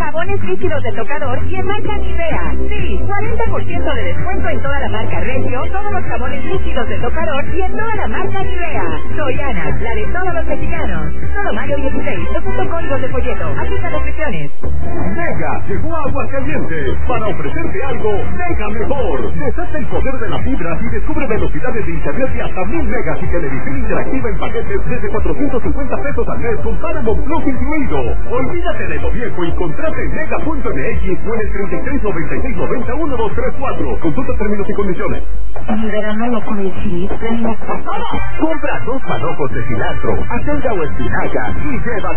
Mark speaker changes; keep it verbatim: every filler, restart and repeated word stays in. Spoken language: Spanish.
Speaker 1: jabones líquidos de tocador y en marca Nivea. Sí, cuarenta por ciento de descuento en toda la marca Regio, todos los jabones líquidos de tocador y en toda la marca Nivea. Soy Ana, la de todos los mexicanos. Solo mayo dieciséis, los códigos de folleto. Aplica restricciones.
Speaker 2: Mega llegó a Aguascalientes para ofrecerte algo mega mejor. Desata el poder de la fibra y descubre velocidades de internet de hasta mil megas y televisión interactiva en paquetes desde cuatrocientos cincuenta pesos al mes con Paramount Plus incluido. Olvídate de lo viejo y contrata en mega punto m x o en el treinta y tres noventa y seis noventa uno dos tres cuatro. Consulta términos y condiciones.
Speaker 3: Mi verano lo coincidí con mi papá.
Speaker 2: Compra dos manojos de cilantro, acelga o espinaca y lleva